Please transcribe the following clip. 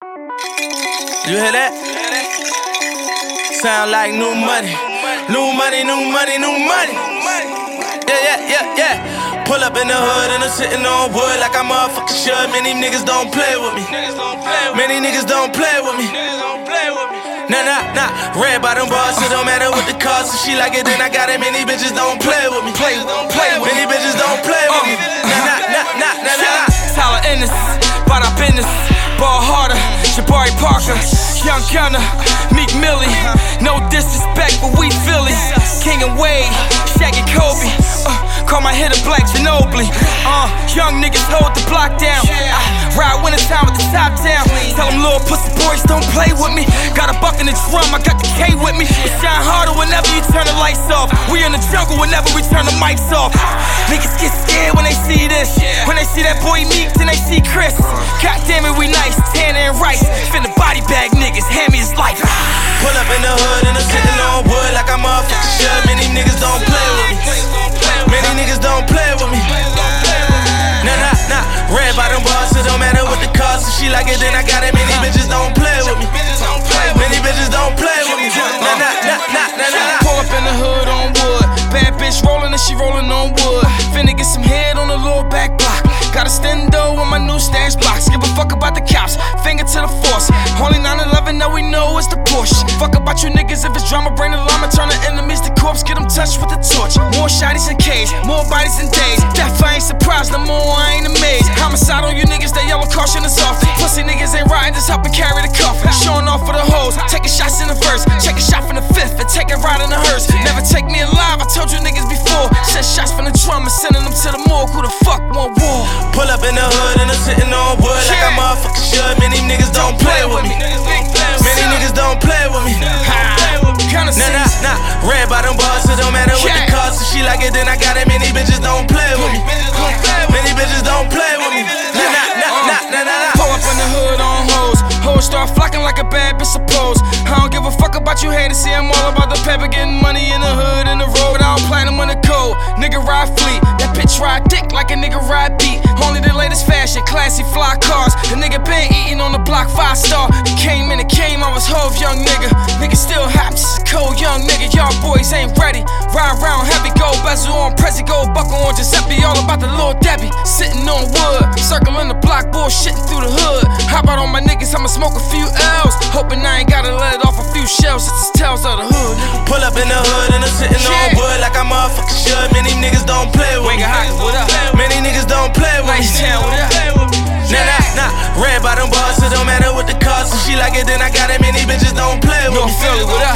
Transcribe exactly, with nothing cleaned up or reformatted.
You hear that? Sound like new money. New money, new money, new money. Yeah, yeah, yeah, yeah. Pull up in the hood and I'm sitting on wood like I'm motherfucking sure. Many niggas don't play with me. Many niggas don't play with me. Nah, nah, nah. Red bottom boss, it don't matter what the cost. If she like it, then I got it. Many bitches don't play with me. Play, play. Many bitches don't play with me. Nah, nah, nah, nah, nah, nah. Tyler Ennis, about our business. Ball harder, Jabari Parker, Young Gunner, Meek Millie. No disrespect, but we Philly. King and Wade, Shaq and Kobe. Uh, call my hitter Black Ginobili. Uh, young niggas hold the block down. I ride wintertime with the top down. Tell them little pussy boys don't play with me. Got a buck in the drum, I got the K with me. It shine harder whenever you turn the lights off. We in the jungle whenever we turn the mics off. Niggas get scared when they see this. When they see that boy Meek, then they see Chris. God damn it, we nice, Tanner and Rice. Finna body bag niggas, hand me his life. Pull up in the hood and I'm sitting on wood like I'm motherfucking sure. Many niggas don't play with me. Many niggas don't play with me. Nah, nah, nah. Red bottom boss, it don't matter what the cost. If she like it, then I got it. Many bitches don't play with me. Many bitches don't play with me. Nah, nah, nah, nah, nah, nah. Pull up in the hood on wood. Bad bitch rolling and she rolling on wood. Finna get some head on the little back block. Got a stendo with my new stash box. Give a fuck about the cops, finger to the force. Only nine eleven, now we know it's the Porsche. Fuck about you niggas if it's drama, bring the llama. Turn the enemies to corpse, get them touched with the torch. More shotties in cage, more bodies in days. Death, I ain't surprised no more, I ain't amazed. Homicide on you niggas, that yellow caution is off. Pussy niggas ain't riding, just help and carry the coffin. Showing off for the hoes, taking shots in the verse. Check a shot from the fifth and take a ride in the hearse. Never take me alive, I told you niggas before. Set shots from the drum and sending them to the morgue. Who the fuck want war? Pull up in the hood and I'm sitting on wood like I'm motherfucking sure. Many niggas don't play with me. Many niggas don't play with me. Nah, nah, nah. Red bottom boss, it don't matter what the cost. If she like it, then I got it. Many bitches don't play with me. Many bitches don't play with me. Nah, nah, nah, nah, nah, nah. Pull up in the hood on hoes. Hoes start flocking like a bad bitch suppose. I don't give a fuck about you haters. See, I'm all about the paper, getting money in the hood, in the road. I don't platinum on the code. Nigga ride fleet. That bitch ride dick like a nigga ride beat. Only the latest fashion, classy fly cars. The nigga been eating on the block, five star. He came in, it came, I was Hove, young nigga. Nigga still hot, just a cold young nigga. Y'all boys ain't ready. Ride round heavy, gold bezel on Prezi, gold buckle on Giuseppe. All about the little Debbie, sitting on wood, circling the block, bullshitting through the hood. How about all my niggas? I'ma smoke a few L's, hoping I ain't gotta let it off a few shells. It's the tales of the hood. Nigga. Pull up in the hood and I'm sitting on wood like I'm motherfucking sure. Many niggas don't play with me. What up? Many niggas don't play with me. Nice town, what up? Nah, nah, nah. Red bottom boss, it don't matter what the cost. If she like it, then I got it. Many bitches don't play with me. North Philly, what up?